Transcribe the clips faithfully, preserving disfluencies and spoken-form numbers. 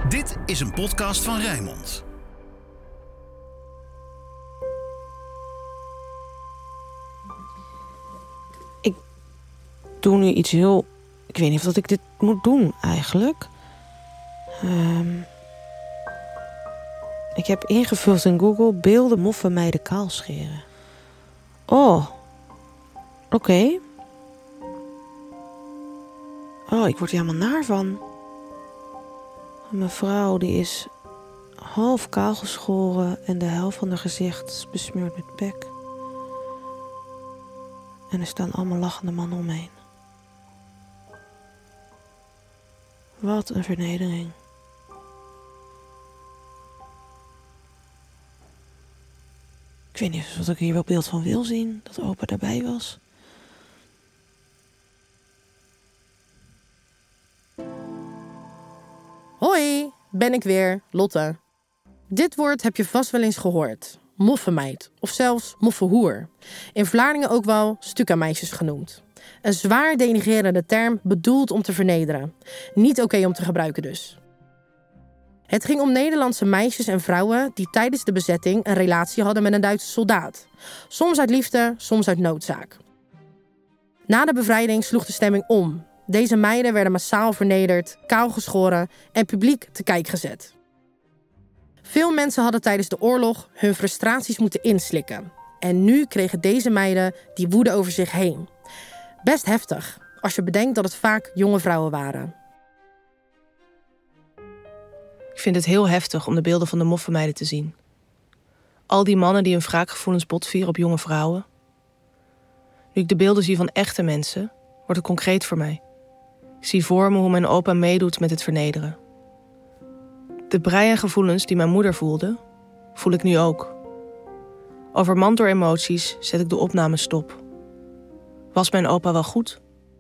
Dit is een podcast van Rijnmond. Ik doe nu iets heel... Ik weet niet of dat ik dit moet doen, eigenlijk. Um... Ik heb ingevuld in Google beelden moffenmeiden kaalscheren. Oh. Oké. Okay. Oh, ik word hier helemaal naar van. Mijn vrouw die is half kaal geschoren en de helft van haar gezicht is besmeurd met pek. En er staan allemaal lachende mannen omheen. Wat een vernedering. Ik weet niet of ik hier wel beeld van wil zien, dat opa daarbij was. Hoi, ben ik weer, Lotte. Dit woord heb je vast wel eens gehoord. Moffenmeid, of zelfs moffenhoer. In Vlaardingen ook wel stukka-meisjes genoemd. Een zwaar denigrerende term bedoeld om te vernederen. Niet oké okay om te gebruiken dus. Het ging om Nederlandse meisjes en vrouwen die tijdens de bezetting een relatie hadden met een Duitse soldaat. Soms uit liefde, soms uit noodzaak. Na de bevrijding sloeg de stemming om. Deze meiden werden massaal vernederd, kaal geschoren en publiek te kijk gezet. Veel mensen hadden tijdens de oorlog hun frustraties moeten inslikken. En nu kregen deze meiden die woede over zich heen. Best heftig, als je bedenkt dat het vaak jonge vrouwen waren. Ik vind het heel heftig om de beelden van de moffenmeiden te zien. Al die mannen die hun wraakgevoelens botvieren op jonge vrouwen. Nu ik de beelden zie van echte mensen, wordt het concreet voor mij. Ik zie voor me hoe mijn opa meedoet met het vernederen. De brei en gevoelens die mijn moeder voelde, voel ik nu ook. Overmand door emoties zet ik de opname stop. Was mijn opa wel goed?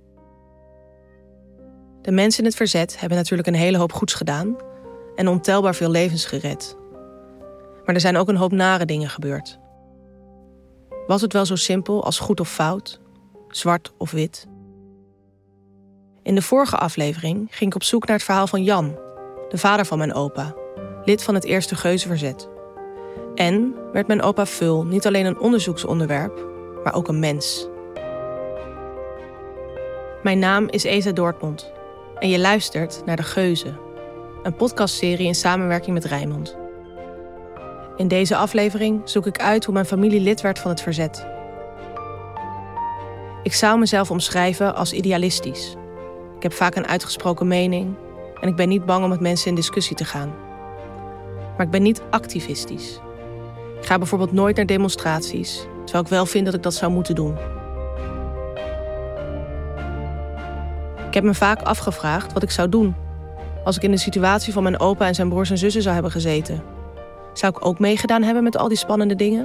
De mensen in het verzet hebben natuurlijk een hele hoop goeds gedaan en ontelbaar veel levens gered. Maar er zijn ook een hoop nare dingen gebeurd. Was het wel zo simpel als goed of fout, zwart of wit? In de vorige aflevering ging ik op zoek naar het verhaal van Jan, de vader van mijn opa, lid van het eerste Geuzenverzet. En werd mijn opa Vul niet alleen een onderzoeksonderwerp, maar ook een mens. Mijn naam is Eza Dortmund en je luistert naar De Geuzen, een podcastserie in samenwerking met Rijnmond. In deze aflevering zoek ik uit hoe mijn familie lid werd van het verzet. Ik zou mezelf omschrijven als idealistisch. Ik heb vaak een uitgesproken mening en ik ben niet bang om met mensen in discussie te gaan. Maar ik ben niet activistisch. Ik ga bijvoorbeeld nooit naar demonstraties, terwijl ik wel vind dat ik dat zou moeten doen. Ik heb me vaak afgevraagd wat ik zou doen als ik in de situatie van mijn opa en zijn broers en zussen zou hebben gezeten. Zou ik ook meegedaan hebben met al die spannende dingen?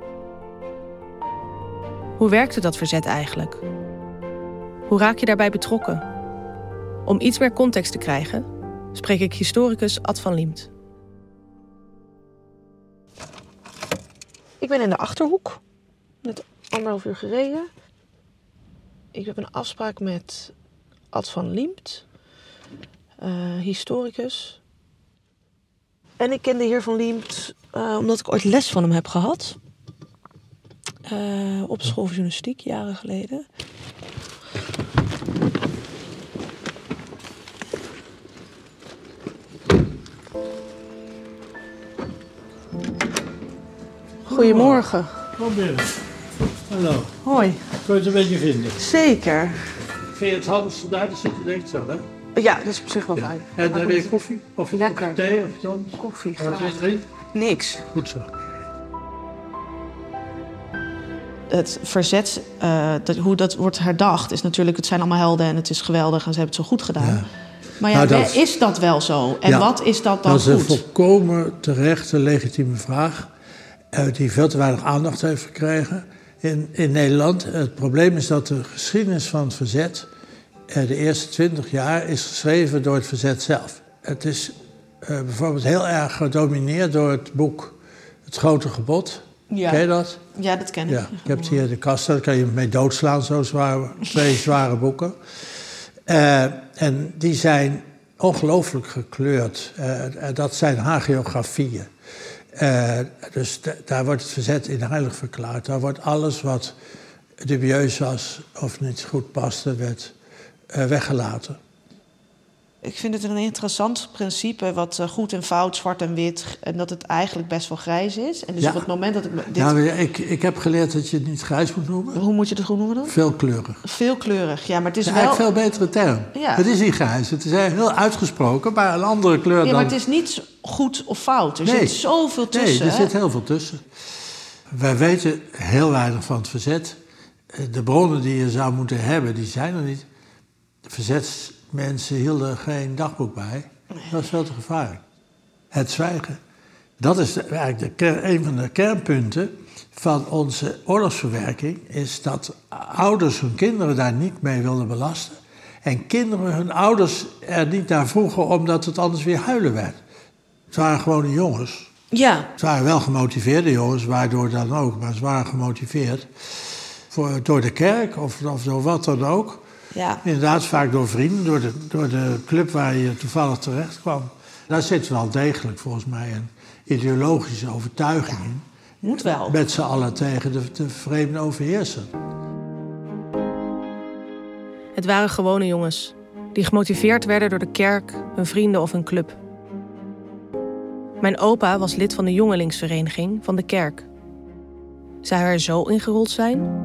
Hoe werkte dat verzet eigenlijk? Hoe raak je daarbij betrokken? Om iets meer context te krijgen, spreek ik historicus Ad van Liemt. Ik ben in de Achterhoek, net anderhalf uur gereden. Ik heb een afspraak met Ad van Liemt, uh, historicus. En ik ken de heer Van Liemt uh, omdat ik ooit les van hem heb gehad. Uh, op school voor journalistiek, jaren geleden. Goedemorgen. Kom binnen. Hallo. Hoi. Kun je het een beetje vinden? Zeker. Vind je het handig daar? Dat zit je denk zo, hè? Ja, dat is op zich wel Ja. fijn. En dan weer koffie? Of Lekker. thee of zo? Koffie, En wat graag. is erin? Niks. Goed zo. Het verzet, uh, dat, hoe dat wordt herdacht, is natuurlijk, het zijn allemaal helden en het is geweldig en ze hebben het zo goed gedaan. Ja. Maar ja, Nou, dat- is dat wel zo? En Ja, wat is dat dan Dat is een goed? volkomen terechte, legitieme vraag. Uh, die veel te weinig aandacht heeft gekregen in, in Nederland. Het probleem is dat de geschiedenis van het verzet, uh, de eerste twintig jaar, is geschreven door het verzet zelf. Het is uh, bijvoorbeeld heel erg gedomineerd door het boek Het Grote Gebod. Ja. Ken je dat? Ja, dat ken ik. Ja, ik heb het hier in de kast, daar kan je mee doodslaan, zo zwaar, twee zware boeken. Uh, en die zijn ongelooflijk gekleurd. Uh, dat zijn hagiografieën. Uh, dus d- daar wordt het verzet in heilig verklaard. Daar wordt alles wat dubieus was of niet goed paste, werd uh, weggelaten. Ik vind het een interessant principe, wat uh, goed en fout, zwart en wit, en dat het eigenlijk best wel grijs is. En dus ja. op het moment dat ik dit... Ja, ik, ik heb geleerd dat je het niet grijs moet noemen. Hoe moet je het goed noemen dan? Veelkleurig. Veelkleurig, ja, maar het is ja, wel... Eigenlijk een veel betere term. Ja. Het is niet grijs, het is heel uitgesproken, maar een andere kleur ja, dan... maar het is niet goed of fout, er nee. zit zoveel tussen. Nee, er hè? zit heel veel tussen. Wij weten heel weinig van het verzet. De bronnen die je zou moeten hebben, die zijn er niet. De verzetsmensen hielden geen dagboek bij. Dat is veel te gevaarlijk. Het zwijgen. Dat is de, eigenlijk de ker, een van de kernpunten van onze oorlogsverwerking. Is dat ouders hun kinderen daar niet mee wilden belasten. En kinderen hun ouders er niet naar vroegen omdat het anders weer huilen werd. Het waren gewone jongens. Ja. Het waren wel gemotiveerde jongens, waardoor dan ook. Maar ze waren gemotiveerd voor, door de kerk of, of door wat dan ook. Ja. Inderdaad, vaak door vrienden, door de, door de club waar je toevallig terecht kwam. Daar zit wel degelijk volgens mij een ideologische overtuiging in. Moet wel. Met z'n allen tegen de, de vreemde overheerser. Het waren gewone jongens die gemotiveerd werden door de kerk, hun vrienden of hun club. Mijn opa was lid van de jongelingsvereniging van de kerk. Zou hij er zo ingerold zijn?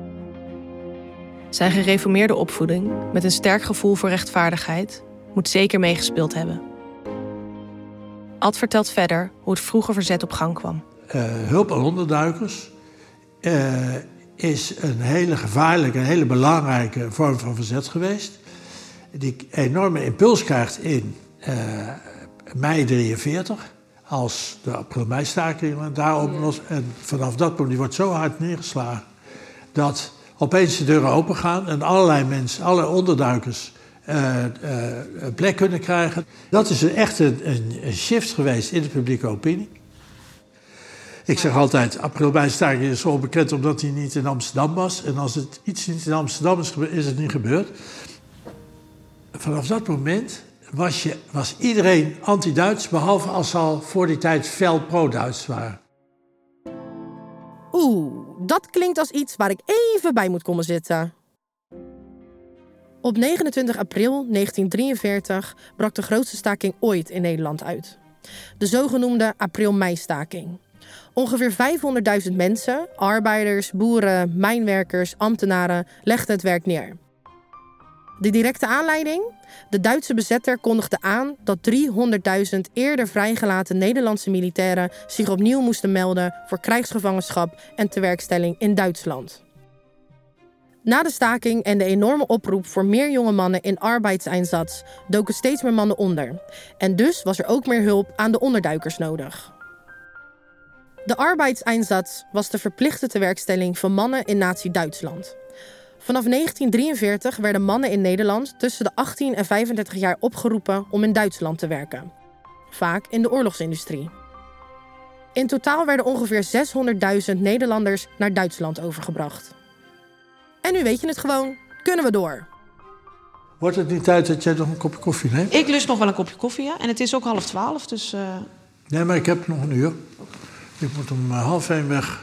Zijn gereformeerde opvoeding met een sterk gevoel voor rechtvaardigheid moet zeker meegespeeld hebben. Ad vertelt verder hoe het vroege verzet op gang kwam. Uh, hulp aan onderduikers uh, is een hele gevaarlijke, een hele belangrijke vorm van verzet geweest. Die enorme impuls krijgt in uh, mei drieënveertig, als de april-mei-staking daarop was. En vanaf dat moment die wordt zo hard neergeslagen dat opeens de deuren open gaan en allerlei mensen, alle onderduikers, uh, uh, een plek kunnen krijgen. Dat is echt een, een shift geweest in de publieke opinie. Ik zeg altijd, april-mei-staking is zo bekend omdat hij niet in Amsterdam was. En als het iets niet in Amsterdam is gebeurd, is het niet gebeurd. Vanaf dat moment was, je, was iedereen anti-Duits, behalve als ze al voor die tijd fel pro-Duits waren. Oeh, dat klinkt als iets waar ik even bij moet komen zitten. Op negenentwintig april negentien drieënveertig brak de grootste staking ooit in Nederland uit. De zogenoemde april-mei-staking. Ongeveer vijfhonderdduizend mensen, arbeiders, boeren, mijnwerkers, ambtenaren, legden het werk neer. De directe aanleiding? De Duitse bezetter kondigde aan dat driehonderdduizend eerder vrijgelaten Nederlandse militairen zich opnieuw moesten melden voor krijgsgevangenschap en tewerkstelling in Duitsland. Na de staking en de enorme oproep voor meer jonge mannen in arbeidseinsatz doken steeds meer mannen onder. En dus was er ook meer hulp aan de onderduikers nodig. De arbeidseinsatz was de verplichte tewerkstelling van mannen in nazi-Duitsland. Vanaf negentien drieënveertig werden mannen in Nederland tussen de achttien en vijfendertig jaar opgeroepen om in Duitsland te werken. Vaak in de oorlogsindustrie. In totaal werden ongeveer zeshonderdduizend Nederlanders naar Duitsland overgebracht. En nu weet je het gewoon, kunnen we door. Wordt het niet tijd dat jij nog een kopje koffie neemt? Ik lust nog wel een kopje koffie, ja. En het is ook half twaalf, dus... Uh... Nee, maar ik heb nog een uur. Ik moet om half één weg.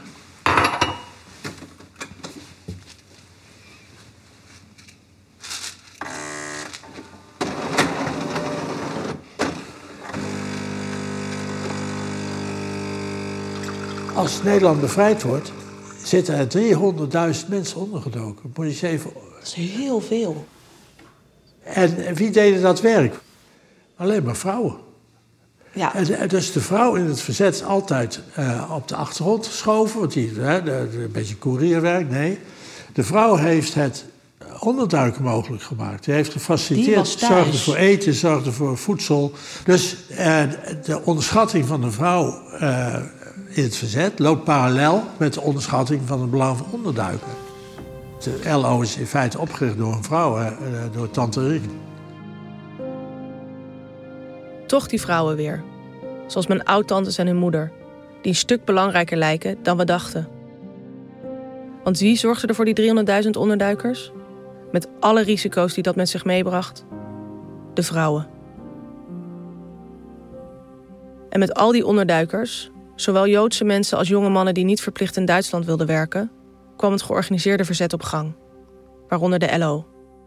Als Nederland bevrijd wordt, zitten er driehonderdduizend mensen ondergedoken. Moet je eens even... Dat is heel veel. En wie deden dat werk? Alleen maar vrouwen. Ja. En dus de vrouw in het verzet is altijd uh, op de achtergrond geschoven. Want die, uh, de, de, een beetje koerierwerk, nee. De vrouw heeft het onderduiken mogelijk gemaakt. Die heeft gefaciliteerd, zorgde voor eten, zorgde voor voedsel. Dus uh, de onderschatting van de vrouw uh, in het verzet loopt parallel met de onderschatting van het belang van onderduiken. De L O is in feite opgericht door een vrouw, uh, door tante Riek. Toch die vrouwen weer. Zoals mijn oud-tantes en hun moeder. Die een stuk belangrijker lijken dan we dachten. Want wie zorgde er voor die driehonderdduizend onderduikers? Met alle risico's die dat met zich meebracht. De vrouwen. En met al die onderduikers, zowel Joodse mensen als jonge mannen die niet verplicht in Duitsland wilden werken, kwam het georganiseerde verzet op gang, waaronder de L O.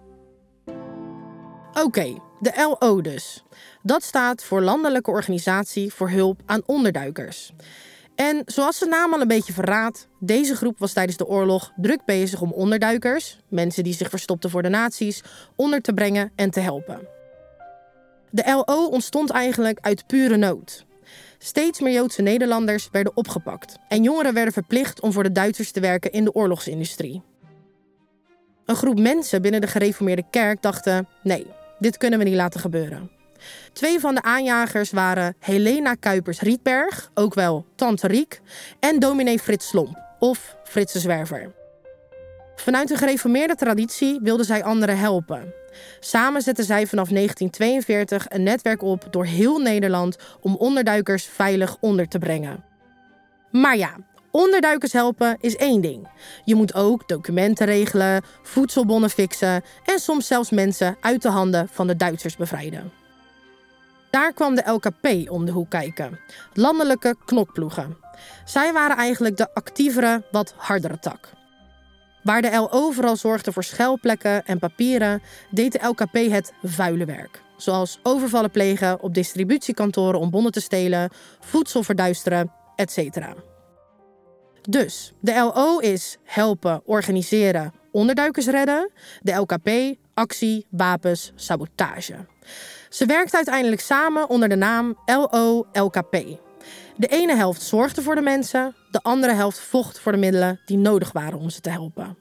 Oké, okay, de L O dus. Dat staat voor Landelijke Organisatie voor Hulp aan Onderduikers. En zoals de naam al een beetje verraadt, deze groep was tijdens de oorlog druk bezig om onderduikers, mensen die zich verstopten voor de nazi's, onder te brengen en te helpen. De L O ontstond eigenlijk uit pure nood. Steeds meer Joodse Nederlanders werden opgepakt en jongeren werden verplicht om voor de Duitsers te werken in de oorlogsindustrie. Een groep mensen binnen de gereformeerde kerk dachten, nee, dit kunnen we niet laten gebeuren. Twee van de aanjagers waren Helena Kuipers-Rietberg, ook wel Tante Riek, en dominee Frits Slomp, of Frits de Zwerver. Vanuit de gereformeerde traditie wilden zij anderen helpen. Samen zetten zij vanaf negentien tweeënveertig een netwerk op door heel Nederland om onderduikers veilig onder te brengen. Maar ja, onderduikers helpen is één ding. Je moet ook documenten regelen, voedselbonnen fixen en soms zelfs mensen uit de handen van de Duitsers bevrijden. Daar kwam de L K P om de hoek kijken. Landelijke knokploegen. Zij waren eigenlijk de actievere, wat hardere tak. Waar de L O vooral zorgde voor schuilplekken en papieren, deed de L K P het vuile werk. Zoals overvallen plegen op distributiekantoren om bonnen te stelen, voedsel verduisteren, et cetera. Dus de L O is helpen, organiseren, onderduikers redden. De L K P, actie, wapens, sabotage. Ze werkten uiteindelijk samen onder de naam L O L K P. De ene helft zorgde voor de mensen, de andere helft vocht voor de middelen die nodig waren om ze te helpen.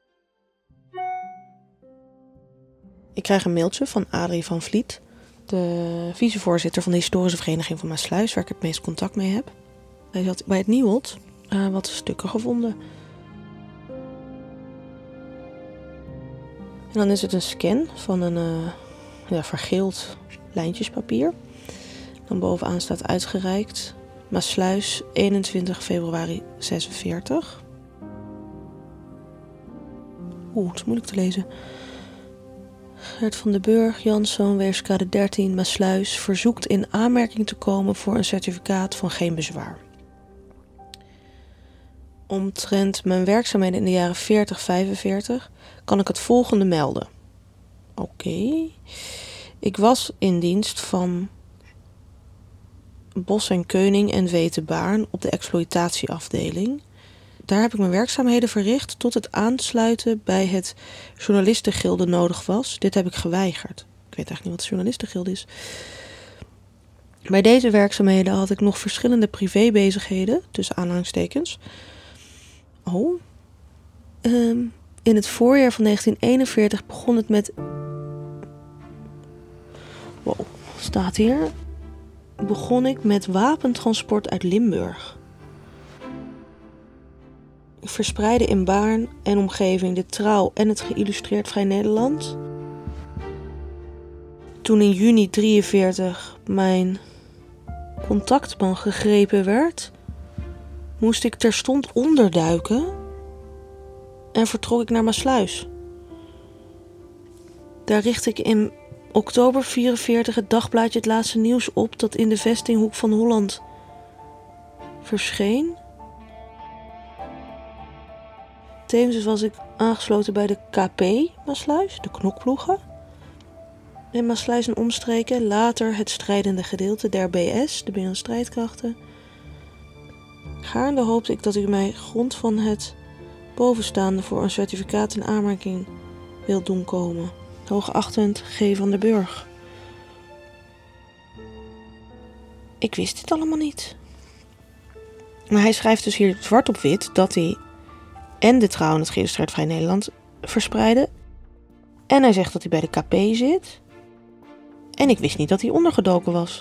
Ik krijg een mailtje van Adrie van Vliet, de vicevoorzitter van de historische vereniging van Maassluis, waar ik het meest contact mee heb. Hij had bij het Nieuwold uh, wat stukken gevonden. En dan is het een scan van een uh, ja, vergeeld lijntjespapier. Dan bovenaan staat uitgereikt Maassluis, eenentwintig februari zesenveertig. Oeh, het is moeilijk te lezen. Gert van den Burg, Janszoon, Weerskade dertien, Maassluis, verzoekt in aanmerking te komen voor een certificaat van geen bezwaar. Omtrent mijn werkzaamheden in de jaren veertig vijfenveertig kan ik het volgende melden. Oké. Okay. Ik was in dienst van Bos en Keuning en W T Baarn op de exploitatieafdeling. Daar heb ik mijn werkzaamheden verricht tot het aansluiten bij het journalistengilde nodig was. Dit heb ik geweigerd. Ik weet eigenlijk niet wat de journalistengilde is. Bij deze werkzaamheden had ik nog verschillende privébezigheden, tussen aanhalingstekens. Oh. Um, in het voorjaar van negentien eenenveertig begon het met... Wow, staat hier... begon ik met wapentransport uit Limburg. Ik verspreidde in Baarn en omgeving de Trouw en het Geïllustreerd Vrij Nederland. Toen in juni drieënveertig mijn contactman gegrepen werd, moest ik terstond onderduiken en vertrok ik naar Maassluis. Daar richtte ik in oktober vierenveertig het dagblaadje Het Laatste Nieuws op dat in de vesting Hoek van Holland verscheen. Tevens was ik aangesloten bij de K P Maassluis, de knokploegen. In Maassluis en omstreken, later het strijdende gedeelte der B S, de binnenstrijdkrachten. Gaarne hoopte ik dat u mij grond van het bovenstaande voor een certificaat in aanmerking wilt doen komen. Hoogachtend G. van den Burg. Ik wist dit allemaal niet. Maar hij schrijft dus hier zwart op wit dat hij en de Trouw en het Geïllustreerd Vrij Nederland verspreiden. En hij zegt dat hij bij de K P zit. En ik wist niet dat hij ondergedoken was.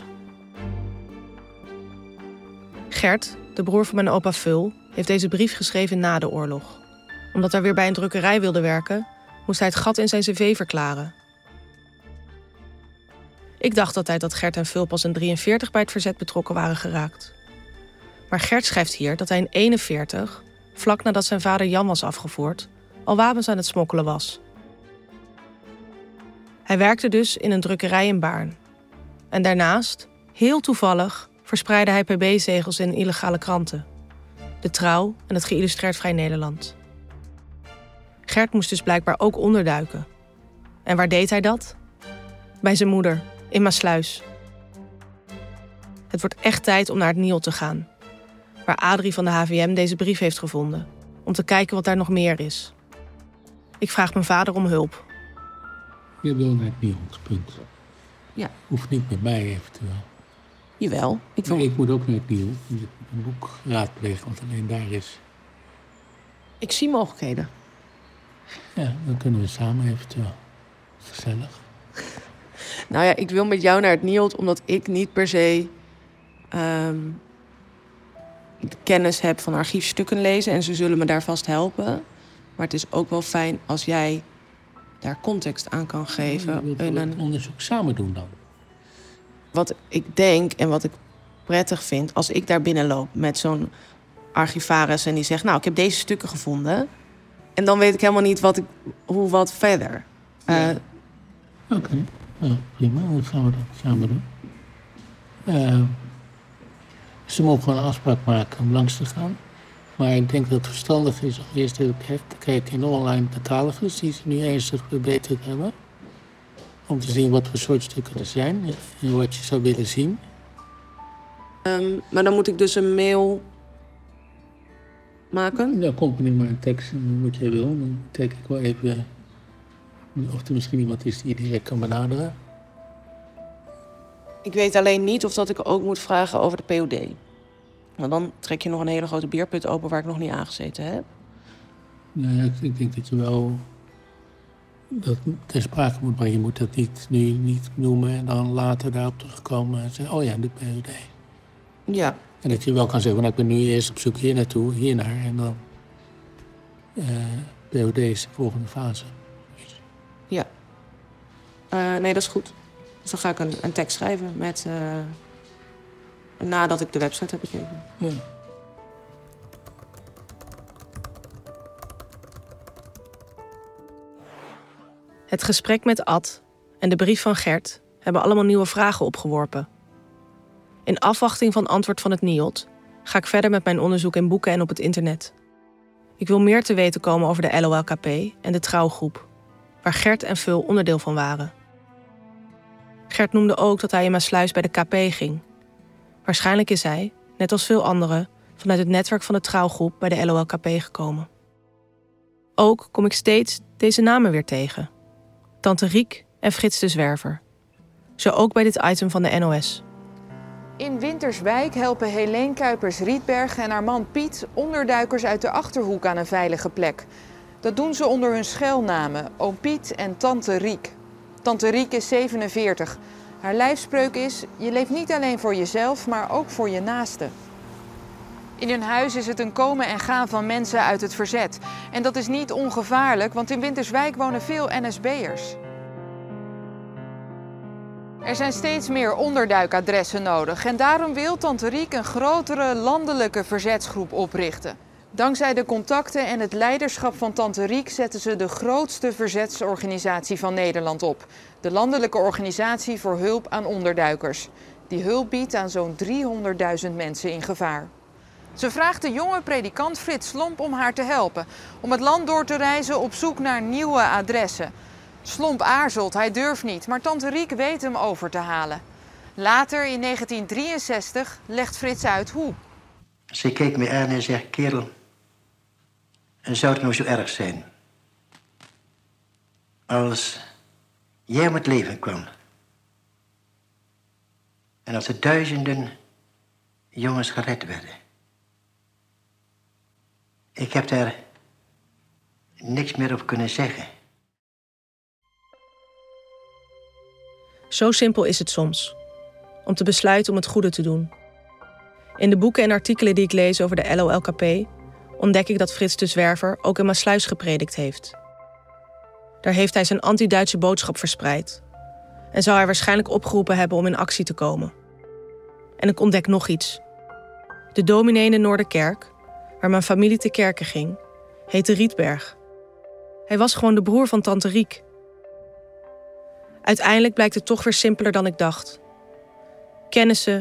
Gert, de broer van mijn opa Vul, heeft deze brief geschreven na de oorlog. Omdat hij weer bij een drukkerij wilde werken, moest hij het gat in zijn cv verklaren. Ik dacht altijd dat Gert en Vul pas in drieënveertig bij het verzet betrokken waren geraakt. Maar Gert schrijft hier dat hij in eenenveertig, vlak nadat zijn vader Jan was afgevoerd, al wapens aan het smokkelen was. Hij werkte dus in een drukkerij in Baarn. En daarnaast, heel toevallig, verspreidde hij P B-zegels in illegale kranten. De Trouw en het Geïllustreerd Vrij Nederland. Gert moest dus blijkbaar ook onderduiken. En waar deed hij dat? Bij zijn moeder, in Maassluis. Het wordt echt tijd om naar het N I O D te gaan, waar Adrie van de H V M deze brief heeft gevonden, om te kijken wat daar nog meer is. Ik vraag mijn vader om hulp. Je wil naar het N I O D, punt. Ja. Hoeft niet met mij eventueel. Jawel. Ik, wil... Nee, ik moet ook naar het N I O D, een boek raadplegen, want alleen daar is. ik zie mogelijkheden. Ja, dan kunnen we samen eventueel. Gezellig. Nou ja, ik wil met jou naar het N I O D omdat ik niet per se um, kennis heb van archiefstukken lezen. En ze zullen me daar vast helpen. Maar het is ook wel fijn als jij daar context aan kan geven. We en het onderzoek samen doen dan. Wat ik denk en wat ik prettig vind, als ik daar binnenloop met zo'n archivaris en die zegt, nou, ik heb deze stukken gevonden. En dan weet ik helemaal niet wat ik, hoe wat verder. Ja. Uh, Oké, okay. Nou, prima. Dan gaan we dat samen doen. Uh, ze mogen gewoon een afspraak maken om langs te gaan. Maar ik denk dat het verstandig is om eerst even te kijken in online catalogus die ze nu ernstig verbeterd hebben. Om te zien wat voor soort stukken er zijn en wat je zou willen zien. Um, maar dan moet ik dus een mail maken? Dan komt er maar een tekst en wat jij wil. Dan kijk ik wel even of er misschien iemand is die je direct kan benaderen. Ik weet alleen niet of dat ik ook moet vragen over de P O D. Want dan trek je nog een hele grote bierput open waar ik nog niet aangezeten heb. Nee, ik denk dat je wel dat ter sprake moet, maar je moet dat niet, nu niet noemen en dan later daarop terugkomen en zeggen, oh ja, de P O D. Ja. En dat je wel kan zeggen, nou, ik ben nu eerst op zoek hier naartoe, hier naar en dan uh, P O D is de volgende fase. Ja. Uh, nee, dat is goed. Dus dan ga ik een, een tekst schrijven met uh, nadat ik de website heb bekeken. Ja. Het gesprek met Ad en de brief van Gert hebben allemaal nieuwe vragen opgeworpen. In afwachting van antwoord van het N I O D ga ik verder met mijn onderzoek in boeken en op het internet. Ik wil meer te weten komen over de L O L K P en de Trouwgroep, waar Gert en Vul onderdeel van waren. Gert noemde ook dat hij in Maassluis bij de K P ging. Waarschijnlijk is hij, net als veel anderen, vanuit het netwerk van de Trouwgroep bij de L O L K P gekomen. Ook kom ik steeds deze namen weer tegen. Tante Riek en Frits de Zwerver. Zo ook bij dit item van de N O S. In Winterswijk helpen Helene Kuipers-Rietberg en haar man Piet onderduikers uit de Achterhoek aan een veilige plek. Dat doen ze onder hun schuilnamen, oom Piet en tante Riek. Tante Riek is zevenenveertig. Haar lijfspreuk is, je leeft niet alleen voor jezelf, maar ook voor je naaste. In hun huis is het een komen en gaan van mensen uit het verzet. En dat is niet ongevaarlijk, want in Winterswijk wonen veel N S B'ers. Er zijn steeds meer onderduikadressen nodig en daarom wil tante Riek een grotere landelijke verzetsgroep oprichten. Dankzij de contacten en het leiderschap van tante Riek zetten ze de grootste verzetsorganisatie van Nederland op. De Landelijke Organisatie voor Hulp aan Onderduikers. Die hulp biedt aan zo'n driehonderdduizend mensen in gevaar. Ze vraagt de jonge predikant Frits Slomp om haar te helpen. Om het land door te reizen op zoek naar nieuwe adressen. Slomp aarzelt, hij durft niet, maar tante Riek weet hem over te halen. Later, in negentien drieënzestig, legt Frits uit hoe. Ze keek me aan en zegt, kerel, zou het nou zo erg zijn als jij om het leven kwam en als er duizenden jongens gered werden? Ik heb daar niks meer op kunnen zeggen. Zo simpel is het soms. Om te besluiten om het goede te doen. In de boeken en artikelen die ik lees over de L O L K P ontdek ik dat Frits de Zwerver ook in Maassluis gepredikt heeft. Daar heeft hij zijn anti-Duitse boodschap verspreid. En zou hij waarschijnlijk opgeroepen hebben om in actie te komen. En ik ontdek nog iets. De dominee in de Noorderkerk, waar mijn familie te kerken ging, heette Rietberg. Hij was gewoon de broer van tante Riek. Uiteindelijk blijkt het toch weer simpeler dan ik dacht. Kennissen,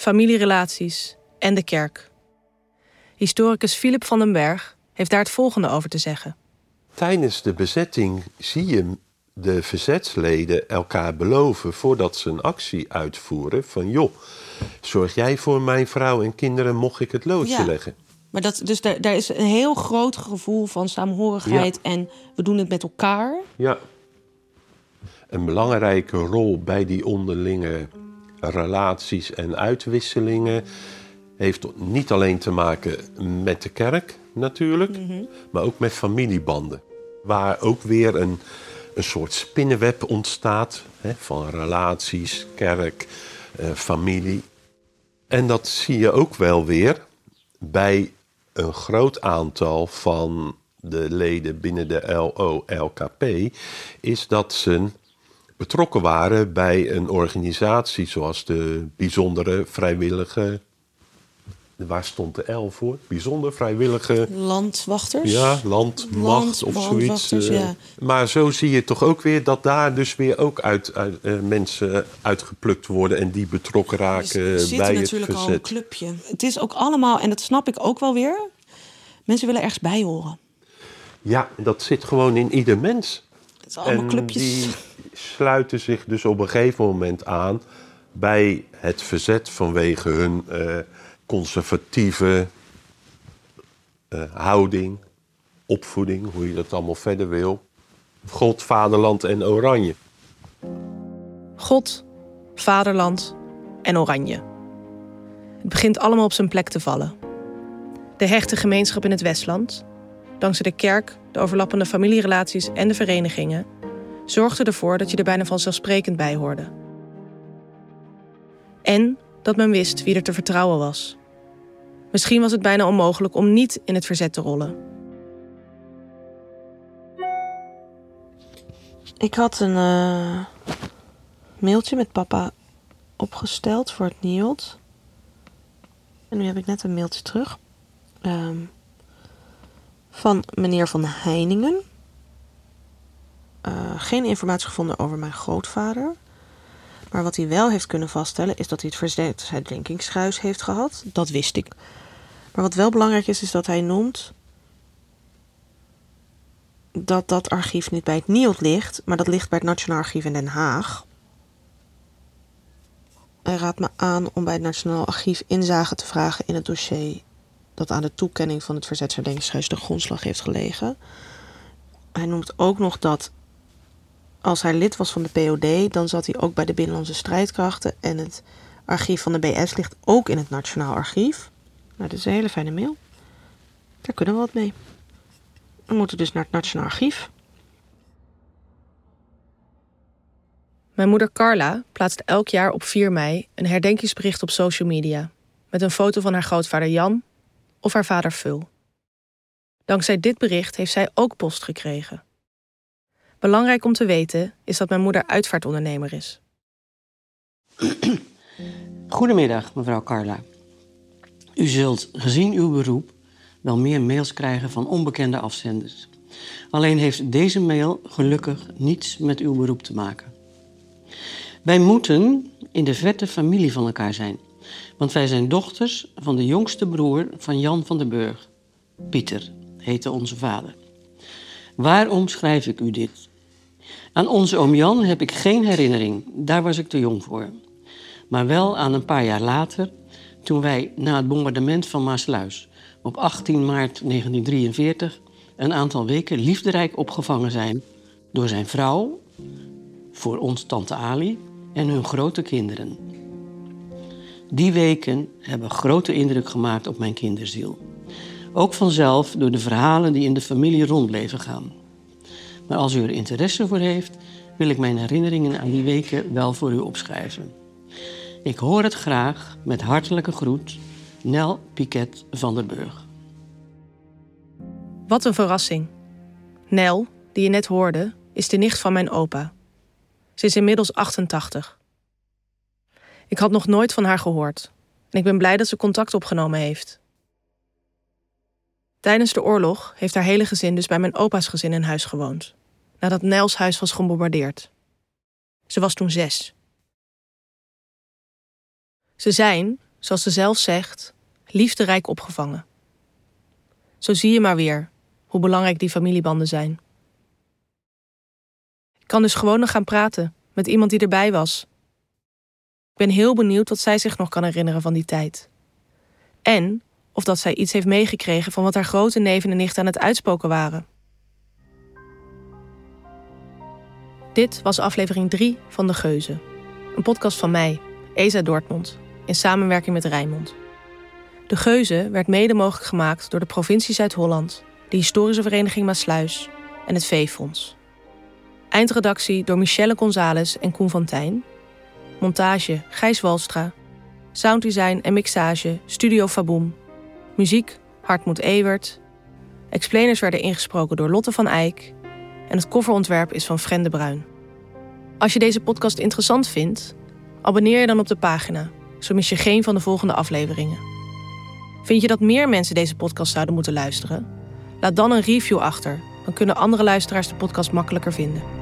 familierelaties en de kerk. Historicus Philip van den Berg heeft daar het volgende over te zeggen. Tijdens de bezetting zie je de verzetsleden elkaar beloven voordat ze een actie uitvoeren van joh, zorg jij voor mijn vrouw en kinderen, mocht ik het loodje ja. leggen. Maar dat, dus daar, daar is een heel groot gevoel van saamhorigheid ja. en we doen het met elkaar. Ja. Een belangrijke rol bij die onderlinge relaties en uitwisselingen heeft niet alleen te maken met de kerk natuurlijk, mm-hmm. maar ook met familiebanden. Waar ook weer een, een soort spinnenweb ontstaat hè, van relaties, kerk, eh, familie. En dat zie je ook wel weer bij een groot aantal van de leden binnen de L O L K P, is dat ze betrokken waren bij een organisatie zoals de Bijzondere Vrijwillige... Waar stond de L voor? Bijzonder Vrijwillige... Landwachters? Ja, landmacht Land, of zoiets. Ja. Maar zo zie je toch ook weer dat daar dus weer ook uit, uit, uh, mensen uitgeplukt worden en die betrokken raken bij het verzet. Er zit natuurlijk al een clubje. Het is ook allemaal, en dat snap ik ook wel weer, mensen willen ergens bij horen. Ja, dat zit gewoon in ieder mens. Het is allemaal en clubjes. Die sluiten zich dus op een gegeven moment aan bij het verzet vanwege hun uh, conservatieve uh, houding, opvoeding, hoe je dat allemaal verder wil. God, vaderland en oranje. God, vaderland en oranje. Het begint allemaal op zijn plek te vallen. De hechte gemeenschap in het Westland, dankzij de kerk, de overlappende familierelaties en de verenigingen, zorgde ervoor dat je er bijna vanzelfsprekend bij hoorde. En dat men wist wie er te vertrouwen was. Misschien was het bijna onmogelijk om niet in het verzet te rollen. Ik had een uh, mailtje met papa opgesteld voor het N I O D. En nu heb ik net een mailtje terug. Um, van meneer Van Heiningen. Uh, geen informatie gevonden over mijn grootvader. Maar wat hij wel heeft kunnen vaststellen is dat hij het verzetsherdenkingshuis heeft gehad. Dat wist ik. Maar wat wel belangrijk is, is dat hij noemt dat dat archief niet bij het N I O D ligt, maar dat ligt bij het Nationaal Archief in Den Haag. Hij raadt me aan om bij het Nationaal Archief inzage te vragen in het dossier dat aan de toekenning van het verzetsherdenkingshuis de grondslag heeft gelegen. Hij noemt ook nog dat als hij lid was van de P O D, dan zat hij ook bij de Binnenlandse Strijdkrachten en het archief van de B S ligt ook in het Nationaal Archief. Nou, dat is een hele fijne mail. Daar kunnen we wat mee. We moeten dus naar het Nationaal Archief. Mijn moeder Carla plaatst elk jaar op vier mei een herdenkingsbericht op social media met een foto van haar grootvader Jan of haar vader Vul. Dankzij dit bericht heeft zij ook post gekregen. Belangrijk om te weten is dat mijn moeder uitvaartondernemer is. Goedemiddag, mevrouw Carla. U zult, gezien uw beroep, wel meer mails krijgen van onbekende afzenders. Alleen heeft deze mail gelukkig niets met uw beroep te maken. Wij moeten in de verte familie van elkaar zijn. Want wij zijn dochters van de jongste broer van Jan van den Burg. Pieter heette onze vader. Waarom schrijf ik u dit? Aan onze oom Jan heb ik geen herinnering. Daar was ik te jong voor. Maar wel aan een paar jaar later, toen wij na het bombardement van Maassluis op achttien maart negentien drieënveertig een aantal weken liefderijk opgevangen zijn door zijn vrouw, voor ons tante Ali en hun grote kinderen. Die weken hebben grote indruk gemaakt op mijn kinderziel. Ook vanzelf door de verhalen die in de familie rond bleven gaan. Maar als u er interesse voor heeft, wil ik mijn herinneringen aan die weken wel voor u opschrijven. Ik hoor het graag, met hartelijke groet, Nel Piquet van der Burg. Wat een verrassing. Nel, die je net hoorde, is de nicht van mijn opa. Ze is inmiddels achtentachtig. Ik had nog nooit van haar gehoord. En ik ben blij dat ze contact opgenomen heeft. Tijdens de oorlog heeft haar hele gezin dus bij mijn opa's gezin in huis gewoond. Nadat Nels huis was gebombardeerd. Ze was toen zes. Ze zijn, zoals ze zelf zegt, liefderijk opgevangen. Zo zie je maar weer hoe belangrijk die familiebanden zijn. Ik kan dus gewoon nog gaan praten met iemand die erbij was. Ik ben heel benieuwd wat zij zich nog kan herinneren van die tijd. En of dat zij iets heeft meegekregen van wat haar grote neven en nichten aan het uitspoken waren. Dit was aflevering drie van De Geuzen. Een podcast van mij, Eza Dortmund, in samenwerking met Rijnmond. De Geuzen werd mede mogelijk gemaakt door de provincie Zuid-Holland, de Historische Vereniging Maassluis en het Veefonds. Eindredactie door Michelle González en Koen van Tijn. Montage Gijs Walstra. Sounddesign en mixage Studio Faboom. Muziek Hartmoed Ewert. Explainers werden ingesproken door Lotte van Eyck. En het coverontwerp is van Fren de Bruin. Als je deze podcast interessant vindt, abonneer je dan op de pagina, zo mis je geen van de volgende afleveringen. Vind je dat meer mensen deze podcast zouden moeten luisteren? Laat dan een review achter, dan kunnen andere luisteraars de podcast makkelijker vinden.